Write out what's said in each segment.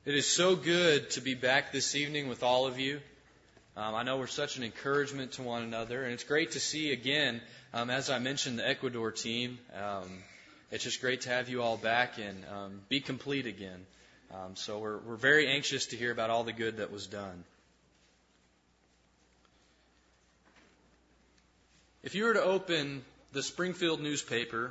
It is so good to be back this evening with all of you. I know we're such an encouragement to one another, and it's great to see again, as I mentioned, the Ecuador team. It's just great to have you all back and be complete again. So we're very anxious to hear about all the good that was done. If you were to open the Springfield newspaper,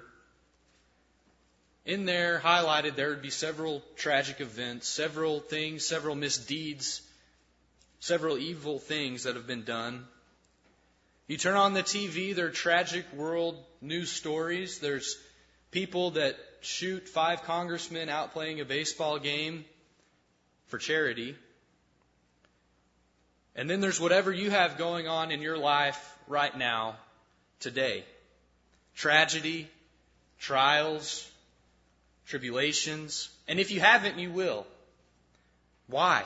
in there, highlighted, there would be several tragic events, several things, several misdeeds, several evil things that have been done. You turn on the TV, there are tragic world news stories. There's people that shoot 5 congressmen out playing a baseball game for charity. And then there's whatever you have going on in your life right now, today. Tragedy, trials, tribulations, and if you haven't, you will. Why?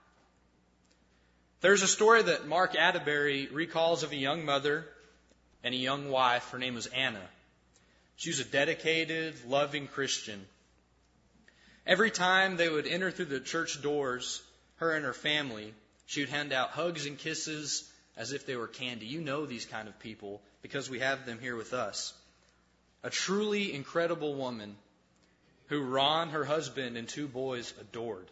There's a story that Mark Atterbury recalls of a young mother and a young wife. Her name was Anna. She was a dedicated, loving Christian. Every time they would enter through the church doors, her and her family, she would hand out hugs and kisses as if they were candy. You know these kind of people because we have them here with us. A truly incredible woman who Ron, her husband, and 2 boys adored.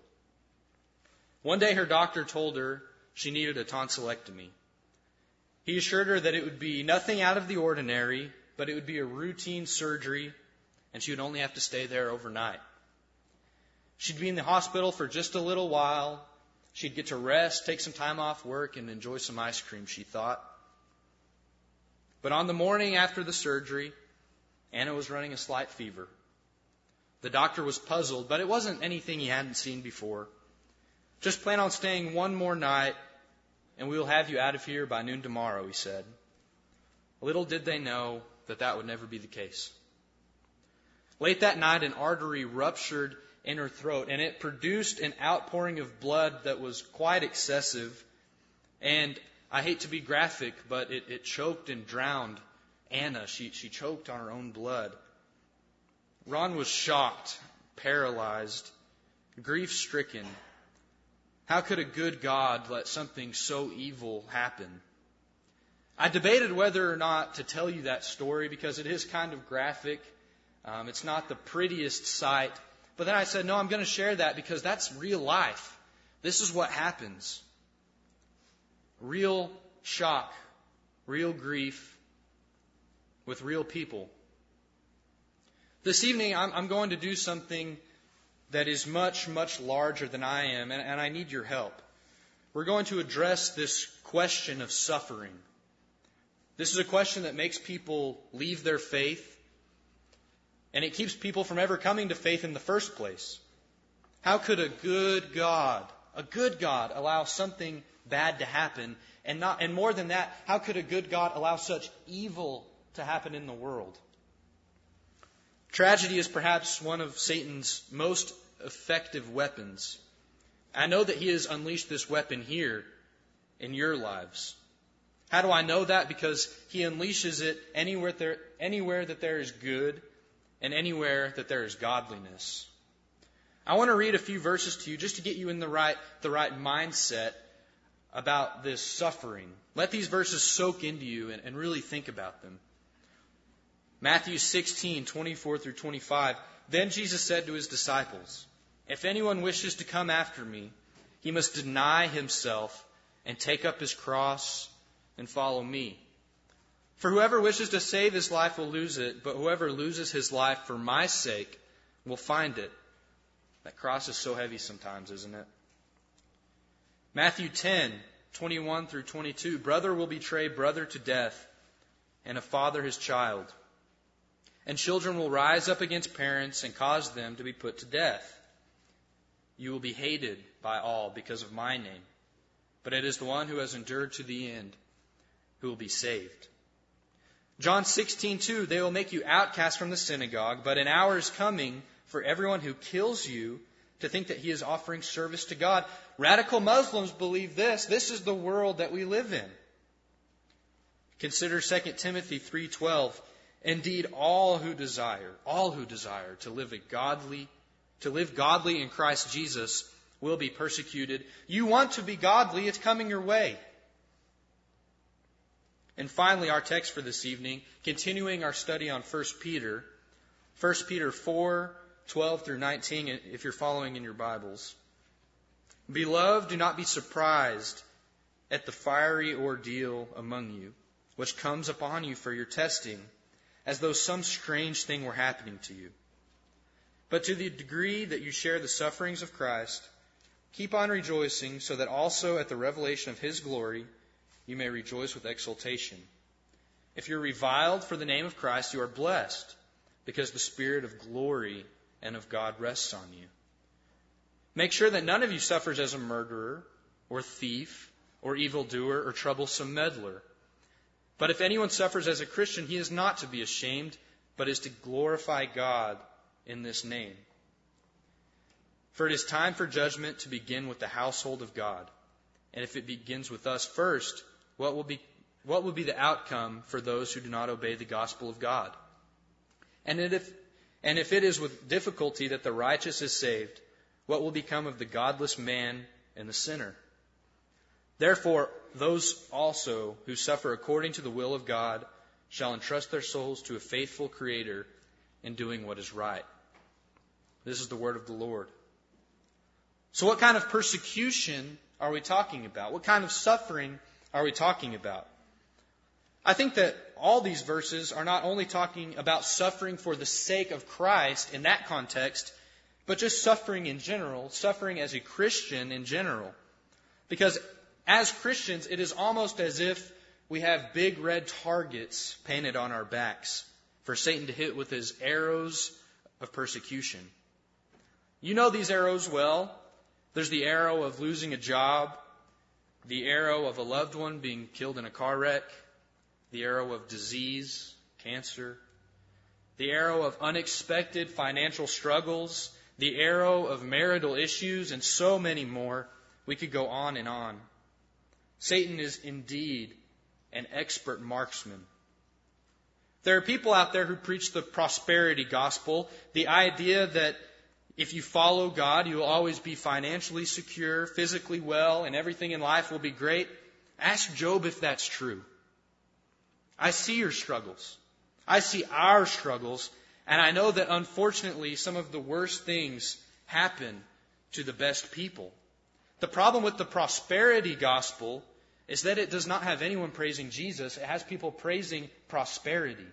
One day her doctor told her she needed a tonsillectomy. He assured her that it would be nothing out of the ordinary, but it would be a routine surgery, and she would only have to stay there overnight. She'd be in the hospital for just a little while. She'd get to rest, take some time off work, and enjoy some ice cream, she thought. But on the morning after the surgery, Anna was running a slight fever. The doctor was puzzled, but it wasn't anything he hadn't seen before. Just plan on staying one more night, and we will have you out of here by noon tomorrow, he said. Little did they know that that would never be the case. Late that night, an artery ruptured in her throat, and it produced an outpouring of blood that was quite excessive. And I hate to be graphic, but it choked and drowned Anna. She choked on her own blood. Ron was shocked, paralyzed, grief-stricken. How could a good God let something so evil happen? I debated whether or not to tell you that story because it is kind of graphic. It's not the prettiest sight. But then I said, no, I'm going to share that because that's real life. This is what happens. Real shock, real grief with real people. This evening, I'm going to do something that is much, much larger than I am, and I need your help. We're going to address this question of suffering. This is a question that makes people leave their faith, and it keeps people from ever coming to faith in the first place. How could a good God, allow something bad to happen? And more than that, how could a good God allow such evil to happen in the world? Tragedy is perhaps one of Satan's most effective weapons. I know that he has unleashed this weapon here in your lives. How do I know that? Because he unleashes it anywhere that there is good and anywhere that there is godliness. I want to read a few verses to you just to get you in the right mindset about this suffering. Let these verses soak into you and really think about them. Matthew 16:24 through 25. Then Jesus said to his disciples, "If anyone wishes to come after me, he must deny himself and take up his cross and follow me. For whoever wishes to save his life will lose it, but whoever loses his life for my sake will find it." That cross is so heavy sometimes, isn't it? Matthew 10:21 through 22. Brother will betray brother to death, and a father his child. And children will rise up against parents and cause them to be put to death. You will be hated by all because of my name, but it is the one who has endured to the end who will be saved. John 16:2. They will make you outcast from the synagogue, but an hour is coming for everyone who kills you to think that he is offering service to God. Radical Muslims believe this. This is the world that we live in. Consider 2 Timothy 3:12. Indeed, all who desire to live godly in Christ Jesus will be persecuted. You want to be godly, it's coming your way. And finally, our text for this evening, continuing our study on 1 Peter. 1 Peter 4:12 through 19, if you're following in your Bibles. Beloved, do not be surprised at the fiery ordeal among you, which comes upon you for your testing, as though some strange thing were happening to you. But to the degree that you share the sufferings of Christ, keep on rejoicing, so that also at the revelation of His glory you may rejoice with exultation. If you're reviled for the name of Christ, you are blessed, because the Spirit of glory and of God rests on you. Make sure that none of you suffers as a murderer, or thief, or evildoer, or troublesome meddler. But if anyone suffers as a Christian, he is not to be ashamed, but is to glorify God in this name. For it is time for judgment to begin with the household of God. And if it begins with us first, what will be the outcome for those who do not obey the gospel of God? And if it is with difficulty that the righteous is saved, what will become of the godless man and the sinner? Therefore, those also who suffer according to the will of God shall entrust their souls to a faithful Creator in doing what is right. This is the word of the Lord. So what kind of persecution are we talking about? What kind of suffering are we talking about? I think that all these verses are not only talking about suffering for the sake of Christ in that context, but just suffering in general, suffering as a Christian in general. Because as Christians, it is almost as if we have big red targets painted on our backs for Satan to hit with his arrows of persecution. You know these arrows well. There's the arrow of losing a job, the arrow of a loved one being killed in a car wreck, the arrow of disease, cancer, the arrow of unexpected financial struggles, the arrow of marital issues, and so many more. We could go on and on. Satan is indeed an expert marksman. There are people out there who preach the prosperity gospel, the idea that if you follow God, you will always be financially secure, physically well, and everything in life will be great. Ask Job if that's true. I see your struggles. I see our struggles. And I know that unfortunately some of the worst things happen to the best people. The problem with the prosperity gospel is that it does not have anyone praising Jesus. It has people praising prosperity.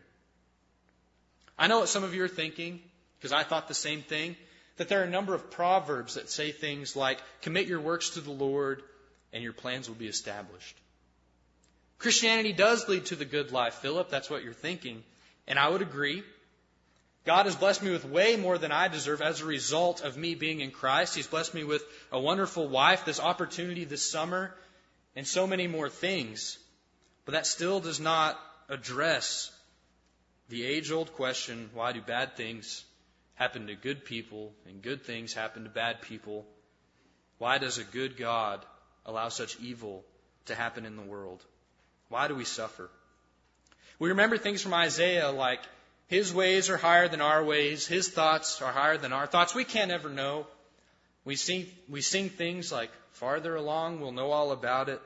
I know what some of you are thinking, because I thought the same thing, that there are a number of proverbs that say things like, commit your works to the Lord and your plans will be established. Christianity does lead to the good life, Philip. That's what you're thinking. And I would agree. God has blessed me with way more than I deserve as a result of me being in Christ. He's blessed me with a wonderful wife, this opportunity this summer, and so many more things. But that still does not address the age-old question, why do bad things happen to good people and good things happen to bad people? Why does a good God allow such evil to happen in the world? Why do we suffer? We remember things from Isaiah like, His ways are higher than our ways, His thoughts are higher than our thoughts. We can't ever know. We sing things like, farther along, we'll know all about it.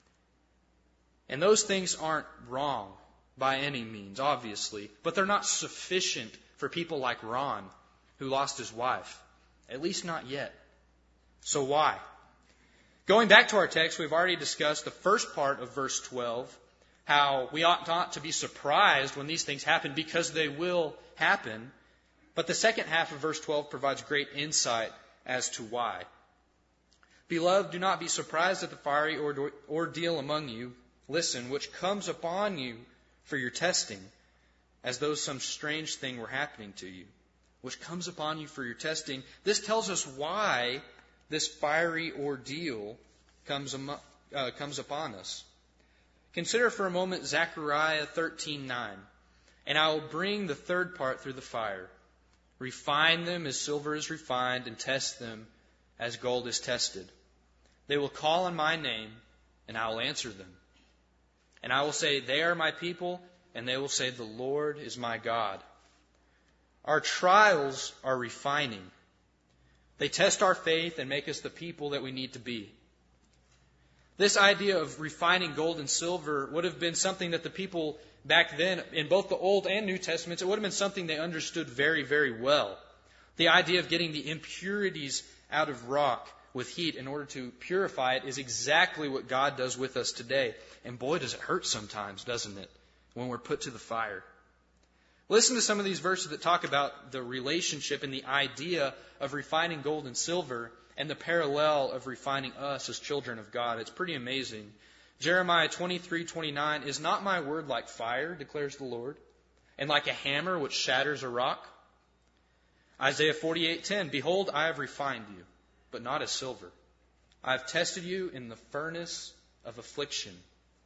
And those things aren't wrong by any means, obviously, but they're not sufficient for people like Ron, who lost his wife. At least not yet. So why? Going back to our text, we've already discussed the first part of verse 12, how we ought not to be surprised when these things happen because they will happen. But the second half of verse 12 provides great insight as to why. Beloved, do not be surprised at the fiery ordeal among you, listen, which comes upon you for your testing, as though some strange thing were happening to you, which comes upon you for your testing. This tells us why this fiery ordeal comes upon us. Consider for a moment Zechariah 13:9. And I will bring the third part through the fire. Refine them as silver is refined, and test them as gold is tested. They will call on my name, and I will answer them. And I will say, they are my people, and they will say, the Lord is my God. Our trials are refining. They test our faith and make us the people that we need to be. This idea of refining gold and silver would have been something that the people back then, in both the Old and New Testaments, it would have been something they understood very, very well. The idea of getting the impurities out of rock with heat in order to purify it is exactly what God does with us today. And boy, does it hurt sometimes, doesn't it, when we're put to the fire. Listen to some of these verses that talk about the relationship and the idea of refining gold and silver and the parallel of refining us as children of God. It's pretty amazing. Jeremiah 23:29, "Is not my word like fire, declares the Lord, and like a hammer which shatters a rock?" Isaiah 48:10, "Behold, I have refined you, but not as silver. I have tested you in the furnace of affliction."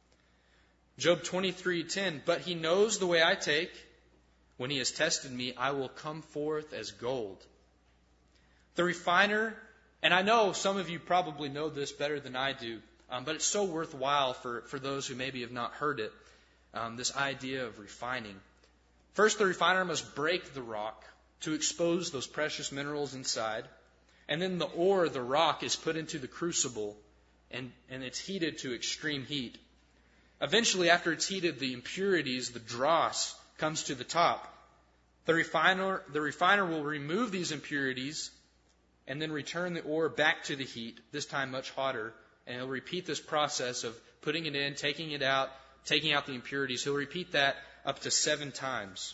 Job 23:10, "But he knows the way I take. When he has tested me, I will come forth as gold." The refiner, and I know some of you probably know this better than I do, but it's so worthwhile for those who maybe have not heard it, this idea of refining. First, the refiner must break the rock to expose those precious minerals inside. And then the ore, the rock, is put into the crucible, and it's heated to extreme heat. Eventually, after it's heated, the impurities, the dross, comes to the top. The refiner will remove these impurities and then return the ore back to the heat, this time much hotter. And he'll repeat this process of putting it in, taking it out, taking out the impurities. He'll repeat that up to 7 times.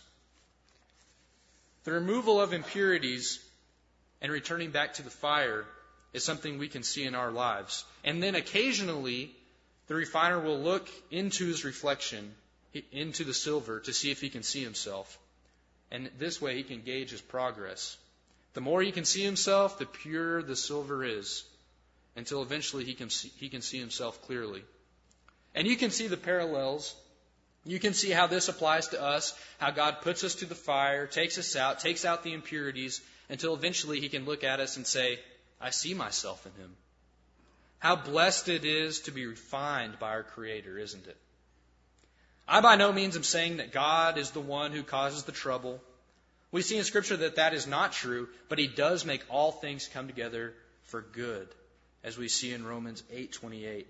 The removal of impurities and returning back to the fire is something we can see in our lives. And then occasionally, the refiner will look into his reflection, into the silver, to see if he can see himself. And this way he can gauge his progress. The more he can see himself, the purer the silver is, until eventually he can see himself clearly. And you can see the parallels. You can see how this applies to us, how God puts us to the fire, takes us out, takes out the impurities, until eventually he can look at us and say, "I see myself in him." How blessed it is to be refined by our Creator, isn't it? I by no means am saying that God is the one who causes the trouble. We see in Scripture that that is not true, but He does make all things come together for good, as we see in Romans 8:28.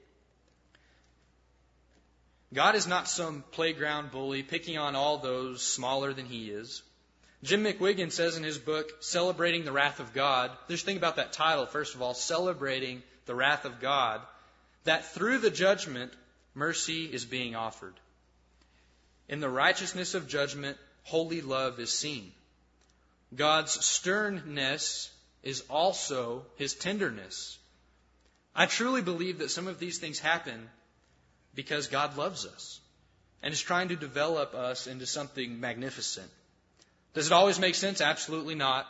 God is not some playground bully picking on all those smaller than He is. Jim McWiggin says in his book, Celebrating the Wrath of God, just think about that title, first of all, Celebrating the Wrath of God, that through the judgment, mercy is being offered. In the righteousness of judgment, holy love is seen. God's sternness is also His tenderness. I truly believe that some of these things happen because God loves us and is trying to develop us into something magnificent. Does it always make sense? Absolutely not.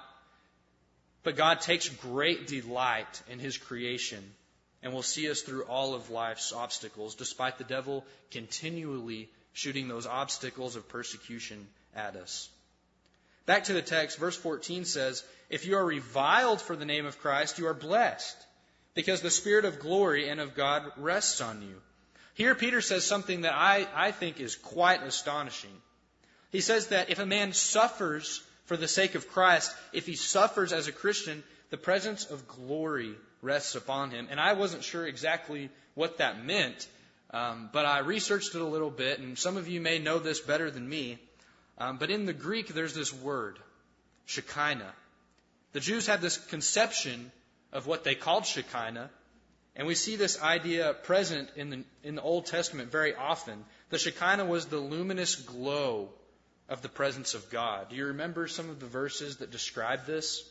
But God takes great delight in His creation and will see us through all of life's obstacles, despite the devil continually shooting those obstacles of persecution at us. Back to the text, verse 14 says, "If you are reviled for the name of Christ, you are blessed, because the Spirit of glory and of God rests on you." Here Peter says something that I think is quite astonishing. He says that if a man suffers for the sake of Christ, if he suffers as a Christian, the presence of glory rests upon him. And I wasn't sure exactly what that meant, but I researched it a little bit, and some of you may know this better than me. But in the Greek, there's this word, Shekinah. The Jews had this conception of what they called Shekinah, and we see this idea present in the Old Testament very often. The Shekinah was the luminous glow of the presence of God. Do you remember some of the verses that describe this?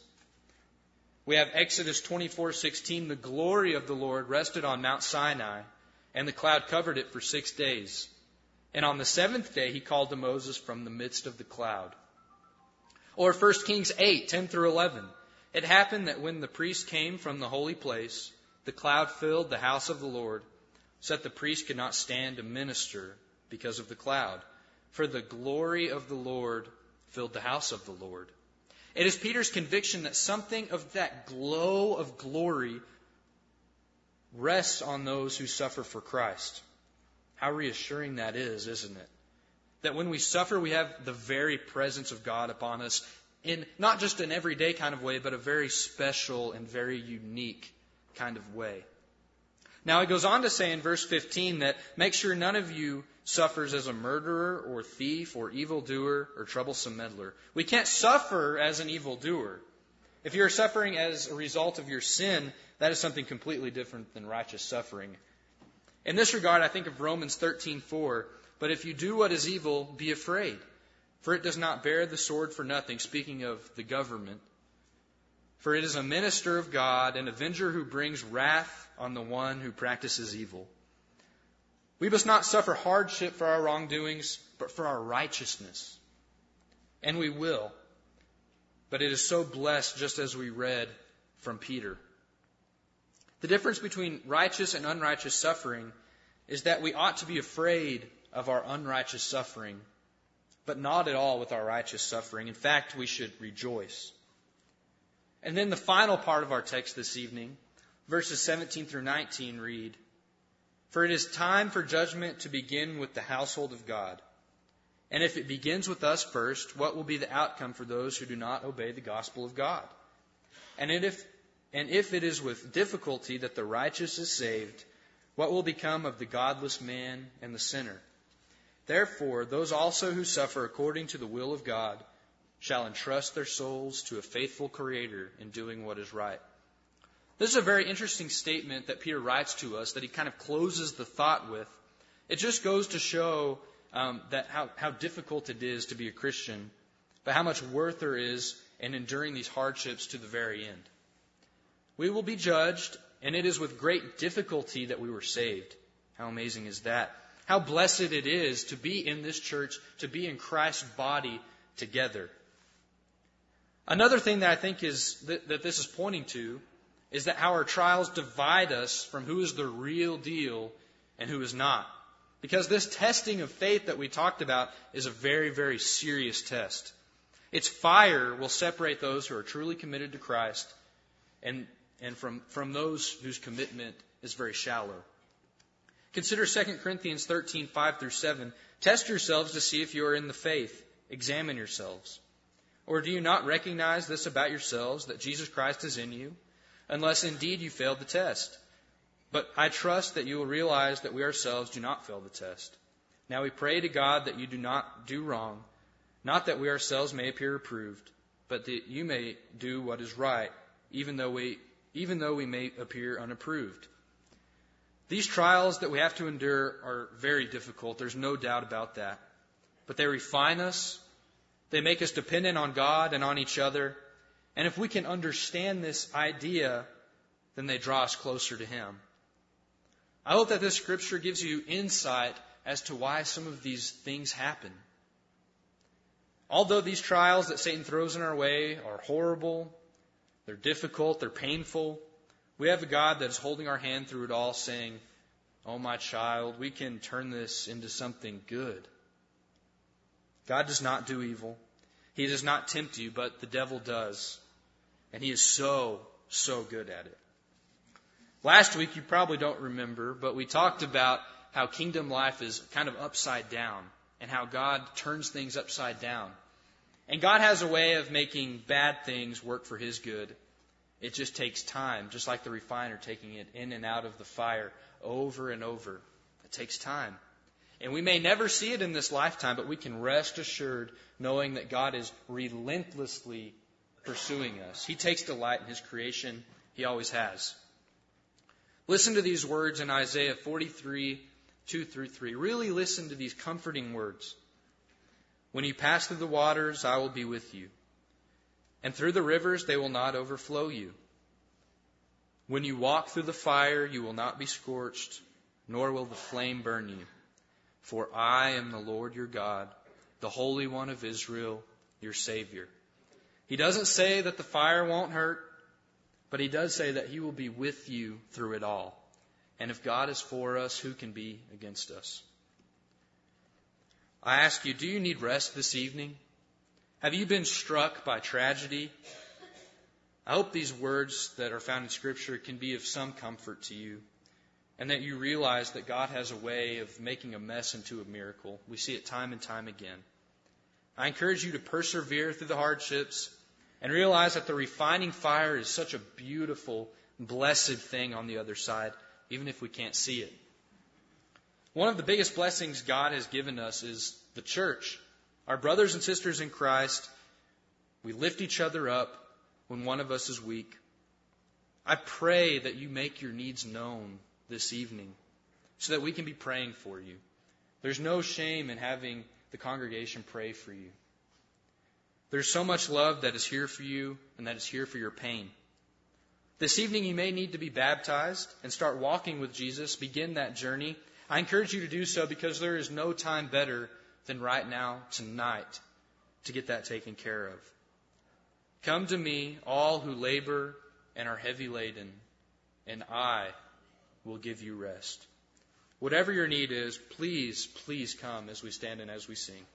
We have Exodus 24:16, "The glory of the Lord rested on Mount Sinai, and the cloud covered it for 6 days. And on the 7th day He called to Moses from the midst of the cloud." Or 1 Kings 8:10-11, "It happened that when the priest came from the holy place, the cloud filled the house of the Lord, so that the priest could not stand to minister because of the cloud. For the glory of the Lord filled the house of the Lord." It is Peter's conviction that something of that glow of glory rests on those who suffer for Christ. How reassuring that is, isn't it? That when we suffer, we have the very presence of God upon us in not just an everyday kind of way, but a very special and very unique kind of way. Now it goes on to say in verse 15 that make sure none of you suffers as a murderer or thief or evildoer or troublesome meddler. We can't suffer as an evildoer. If you're suffering as a result of your sin, that is something completely different than righteous suffering. In this regard, I think of Romans 13:4. But if you do what is evil, be afraid, for it does not bear the sword for nothing, speaking of the government. For it is a minister of God, an avenger who brings wrath on the one who practices evil. We must not suffer hardship for our wrongdoings, but for our righteousness. And we will. But it is so blessed, just as we read from Peter. The difference between righteous and unrighteous suffering is that we ought to be afraid of our unrighteous suffering, but not at all with our righteous suffering. In fact, we should rejoice. And then the final part of our text this evening, verses 17 through 19 read, For it is time for judgment to begin with the household of God. And if it begins with us first, what will be the outcome for those who do not obey the gospel of God? And if it is with difficulty that the righteous is saved, what will become of the godless man and the sinner? Therefore, those also who suffer according to the will of God shall entrust their souls to a faithful Creator in doing what is right. This is a very interesting statement that Peter writes to us, that he kind of closes the thought with. It just goes to show that how difficult it is to be a Christian, but how much worth there is in enduring these hardships to the very end. We will be judged, and it is with great difficulty that we were saved. How amazing is that? How blessed it is to be in this church, to be in Christ's body together. Another thing that I think is that this is pointing to is that how our trials divide us from who is the real deal and who is not. Because this testing of faith that we talked about is a very, very serious test. Its fire will separate those who are truly committed to Christ and from those whose commitment is very shallow. Consider 2 Corinthians 13, 5 through 7. Test yourselves to see if you are in the faith. Examine yourselves. Or do you not recognize this about yourselves, that Jesus Christ is in you, unless indeed you failed the test? But I trust that you will realize that we ourselves do not fail the test. Now we pray to God that you do not do wrong, not that we ourselves may appear approved, but that you may do what is right, even though we may appear unapproved. These trials that we have to endure are very difficult. There's no doubt about that. But they refine us. They make us dependent on God and on each other. And if we can understand this idea, then they draw us closer to Him. I hope that this scripture gives you insight as to why some of these things happen. Although these trials that Satan throws in our way are horrible, they're difficult, they're painful, we have a God that is holding our hand through it all, saying, "Oh, my child, we can turn this into something good." God does not do evil. He does not tempt you, but the devil does. And he is so good at it. Last week, you probably don't remember, but we talked about how kingdom life is kind of upside down and how God turns things upside down. And God has a way of making bad things work for His good. It just takes time, just like the refiner taking it in and out of the fire over and over. It takes time. And we may never see it in this lifetime, but we can rest assured knowing that God is relentlessly pursuing us. He takes delight in His creation. He always has. Listen to these words in Isaiah 43, 2 through 3. Really listen to these comforting words. When you pass through the waters, I will be with you. And through the rivers, they will not overflow you. When you walk through the fire, you will not be scorched, nor will the flame burn you. For I am the Lord your God, the Holy One of Israel, your Savior. He doesn't say that the fire won't hurt, but He does say that He will be with you through it all. And if God is for us, who can be against us? I ask you, do you need rest this evening? Have you been struck by tragedy? I hope these words that are found in Scripture can be of some comfort to you, and that you realize that God has a way of making a mess into a miracle. We see it time and time again. I encourage you to persevere through the hardships and realize that the refining fire is such a beautiful, blessed thing on the other side, even if we can't see it. One of the biggest blessings God has given us is the church. Our brothers and sisters in Christ, we lift each other up when one of us is weak. I pray that you make your needs known this evening so that we can be praying for you. There's no shame in having the congregation pray for you. There's so much love that is here for you and that is here for your pain. This evening you may need to be baptized and start walking with Jesus, begin that journey. I encourage you to do so because there is no time better than right now, tonight, to get that taken care of. Come to me, all who labor and are heavy laden, and I will give you rest. Whatever your need is, please, please come as we stand and as we sing.